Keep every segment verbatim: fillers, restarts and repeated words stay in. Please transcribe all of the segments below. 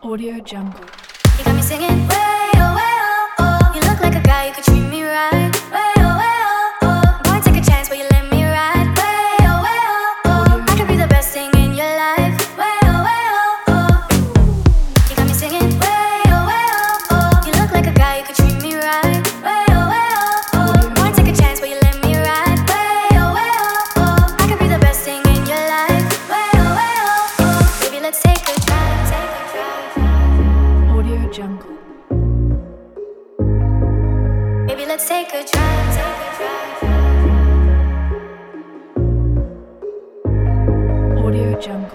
Audio Jungle. You got me singing, way oh, way oh, oh. You look like a guy who could treat me right. Way oh, way oh, oh. Boy, take a chance, will you let me ride? Way oh, way oh, oh. I could be the best thing in your life. Way oh, way oh, oh. You got me singing, way oh, way oh, oh. You look like a guy who could treat me right. Way oh, way oh, oh. Boy, take a chance, will you let me ride? Way oh, way oh, oh. I could be the best thing in your life. Way oh, way oh, oh. Baby, let's take a drive, take a drive. Audio Jungle. Baby, let's take a drive, take a drive. Audio Jungle.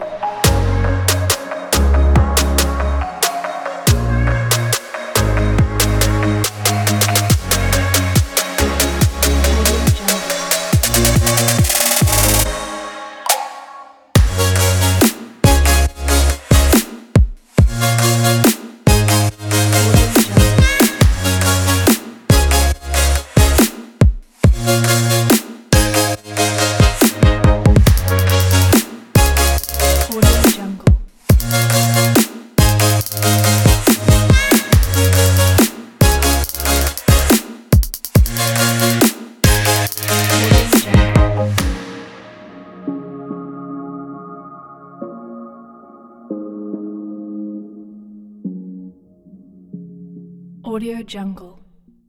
Audio Jungle.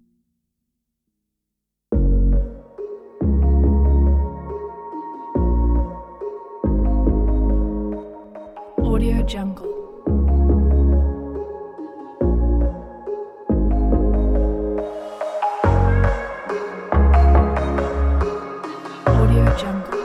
Audio Jungle. Audio Jungle.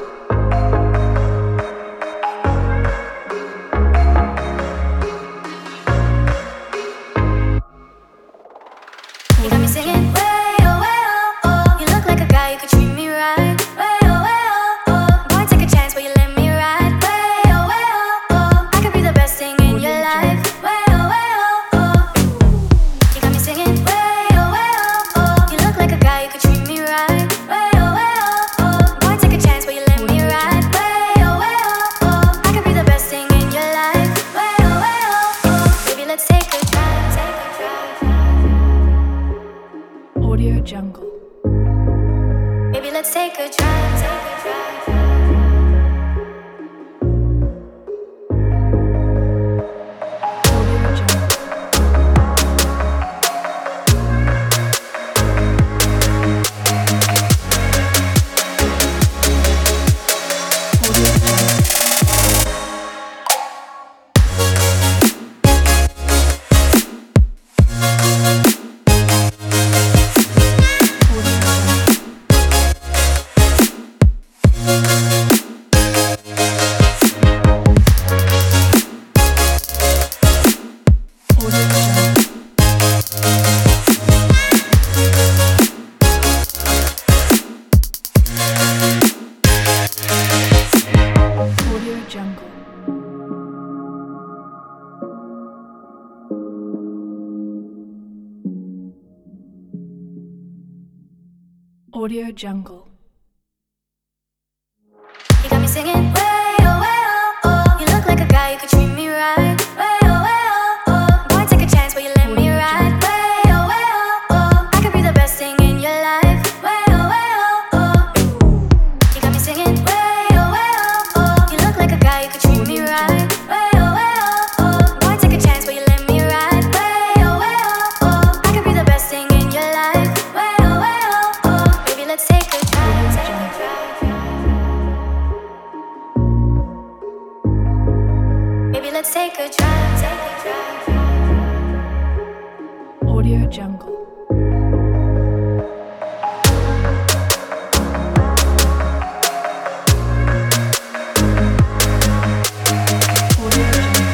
You got me singing, way oh, way oh, oh. You look like a guy who could treat me right. Way oh, way oh, oh. Boy, take a chance, will you let me ride? Way oh, way oh, oh. I could be the best thing in your life. Way oh, way oh, oh. You got me singing, way oh, way oh, oh. You look like a guy who could treat me right. Way oh, way oh, oh. Boy, take a chance, will you let me ride? Way oh, way oh, oh. I could be the best thing in your life. Way oh, way oh, oh. Baby, let's take a drive, take a drive. Audio Jungle. Baby, let's take a drive, take a drive. Audio Jungle. Audio Jungle. Audio Jungle. Audio Jungle. Audio Jungle. Audio Jungle. You got me singing, way oh, way oh, oh. You look like a guy who could treat me right. Way oh, way oh, oh. Boy, take a chance, will you let me ride? Way oh, way oh, oh. I could be the best thing in your life. Way oh, way oh, oh. You got me singing, way oh, way oh, oh. You look like a guy who could treat me right. Way oh, way oh, oh. Boy, take a chance, will you let me ride? Way oh, way oh, oh. I could be the best thing in your life. Way oh, way oh, oh. Baby, let's take a drive, take a drive. Baby, let's take a drive, take a drive. Audio Jungle. Audio Jungle.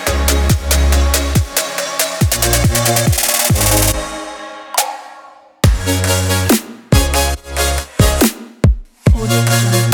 Audio Jungle.